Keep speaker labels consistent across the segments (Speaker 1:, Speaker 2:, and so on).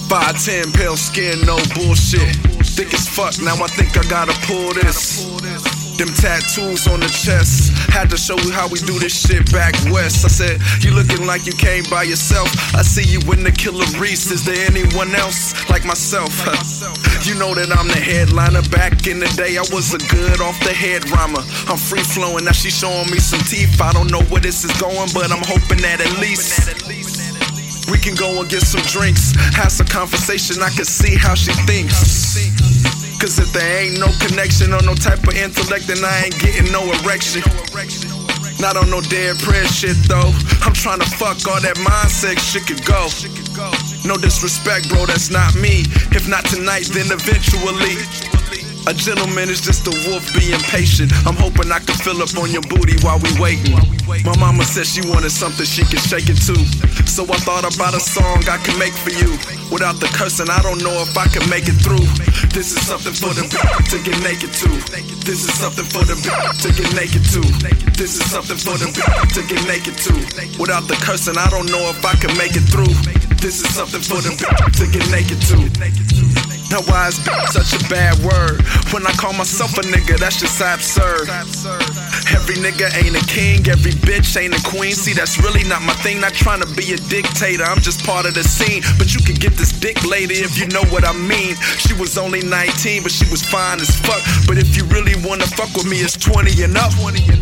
Speaker 1: 5'10", pale skin, no bullshit. Thick as fuck, now I think I gotta pull this. Them tattoos on the chest, had to show you how we do this shit back west. I said, you looking like you came by yourself. I see you in the Killer Reese. Is there anyone else like myself? You know that I'm the headliner. Back in the day, I was a good off the head rhymer. I'm free flowing, now she showing me some teeth. I don't know where this is going, but I'm hoping that at least we can go and get some drinks, have some conversation, I can see how she thinks. Cause if there ain't no connection or no type of intellect, then I ain't getting no erection. Not on no dead prayer shit though. I'm trying to fuck all that mindset shit could go. No disrespect, bro, that's not me. If not tonight, then eventually. A gentleman is just a wolf being patient. I'm hoping I can fill up on your booty while we waiting. My mama said she wanted something she could shake it to. So I thought about a song I can make for you. Without the cursing, I don't know if I can make it through. This is something for the to get naked to. This is something for the to get naked to. This is something for the to get naked to. Without the cursing, I don't know if I can make it through. This is something for the to get naked to. Now why is such a bad word? When I call myself a nigga, that's just absurd. Every nigga ain't a king, every bitch ain't a queen. See, that's really not my thing, not trying to be a dictator. I'm just part of the scene, but you can get this dick lady if you know what I mean. She was only 19, but she was fine as fuck. But if you really wanna fuck with me, it's 20 and up.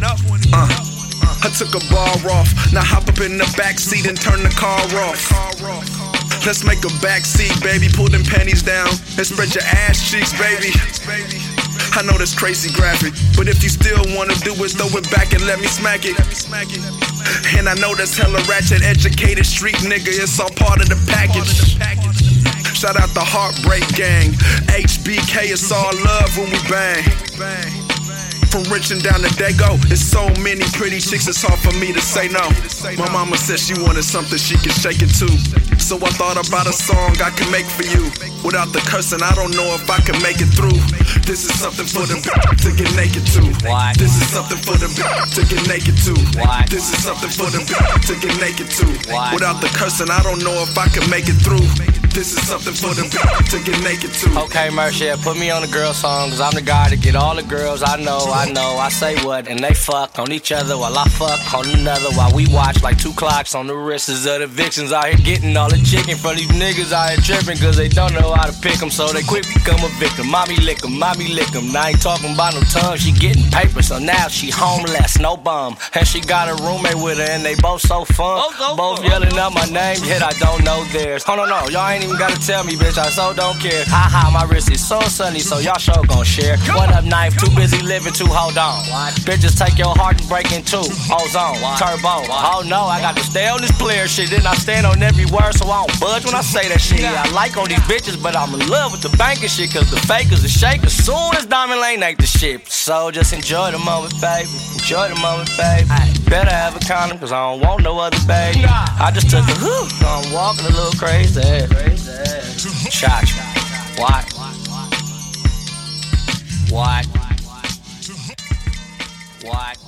Speaker 1: I took a bar off, now hop up in the backseat and turn the car off. Let's make a backseat, baby, pull them panties down and spread your ass cheeks, baby. I know that's crazy graphic, but if you still wanna do it, throw it back and let me smack it. And I know that's hella ratchet, educated street nigga, it's all part of the package. Shout out the Heartbreak Gang, HBK, it's all love when we bang. From Richmond down to Dago, there's so many pretty chicks, it's hard for me to say no. My mama said she wanted something she could shake it to. So I thought about a song I can make for you. Without the cursing, I don't know if I can make it through. This is something for the to get naked to. This is something for the to get naked to. This is something for the to get naked to. Without the cursing, I don't know if I can make it through. This is something for the to get naked to.
Speaker 2: Okay, Merch, yeah, put me on the girl song, cause I'm the guy to get all the girls I know. I say what, and they fuck on each other while I fuck on another. While we watch like 2 clocks on the wrists of the vixens out here getting all the chicken from these niggas out here tripping, cause they don't know how to pick them, so they quick become a victim. Mommy lick 'em, mommy lick 'em. Now I ain't talking about no tongue, she getting paper, so now she homeless, no bum. And she got a roommate with her, and they both so fun. Both yelling out my name, yet I don't know theirs. Oh no, y'all ain't even gotta tell me, bitch, I so don't care. Haha, my wrist is so sunny, so y'all sure gon' share. What up, knife? Too busy living to hold on. Bitches take your heart and break in two. Ozone, turbo. Oh no, I got to stay on this player shit. Then I stand on every word, so I don't budge when I say that shit. I like on these bitches, but I'm in love with the banking shit, cause the fakers are shakers. Soon as Diamond Lane ain't the shit. So just enjoy the moment, baby. Enjoy the moment, baby. Better have a condom, cause I don't want no other baby. I just took a hoop, so I'm walking a little crazy. Shot. What? What?